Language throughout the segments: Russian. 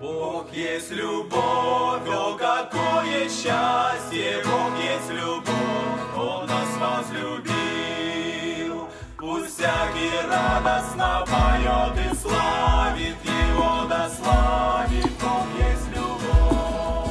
Бог есть любовь, о какое счастье! Бог есть любовь, Он нас возлюбил. Пусть всякий радостно поет и славит Его, да славит Бог есть любовь.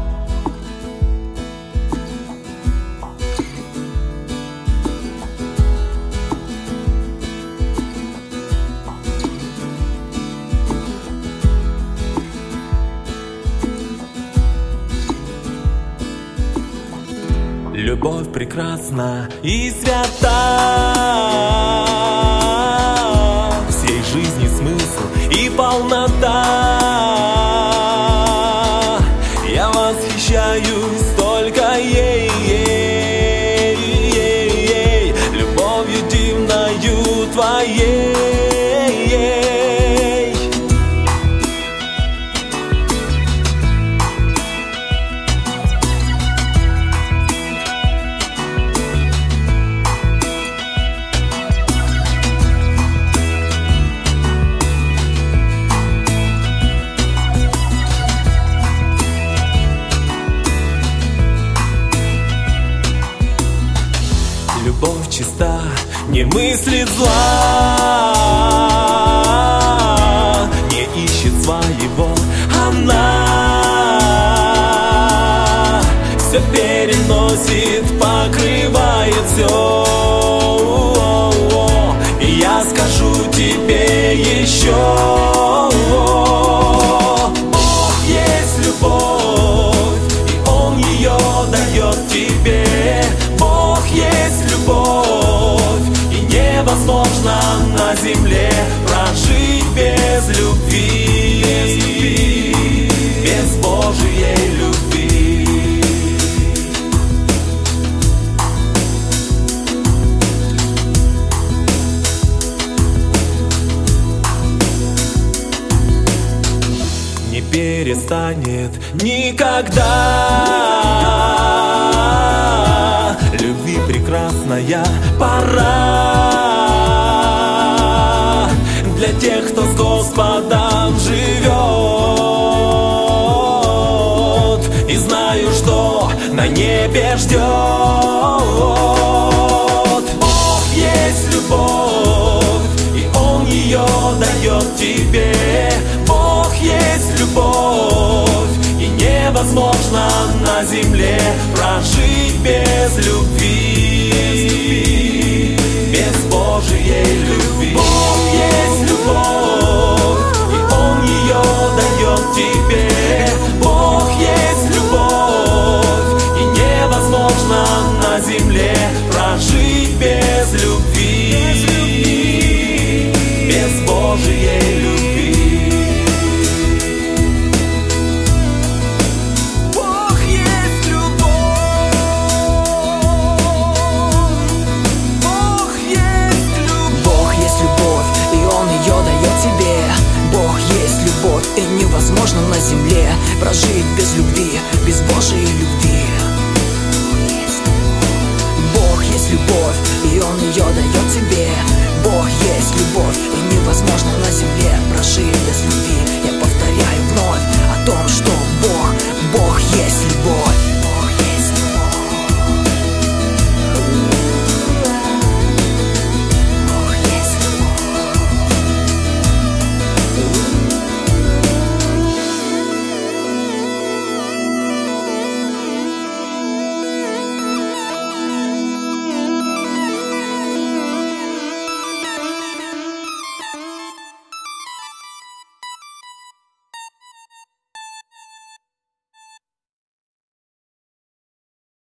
Любовь прекрасна и свята, всей жизни смысл и полнота. Я восхищаюсь только ей, любовью дивною твоей. Любовь чиста, не мыслит зла, не ищет своего. Она все переносит, покрывает все. И я скажу тебе еще: Бог есть любовь, и Он ее дает тебе. Бог есть любовь, и невозможно на земле прожить без любви, без Божьей любви. Не перестанет никогда. Любви прекрасная пора для тех, кто с Господом живет. И знаю, что на небе ждет. Бог есть любовь, и Он ее дает тебе. Бог есть любовь, и невозможно на земле прожить без любви, без Божьей любви. Бог есть любовь, и Он ее дает тебе. Бог есть любовь, и невозможно на земле прожить без любви, без Божьей любви. Бог есть любовь, и невозможно на земле прожить без любви,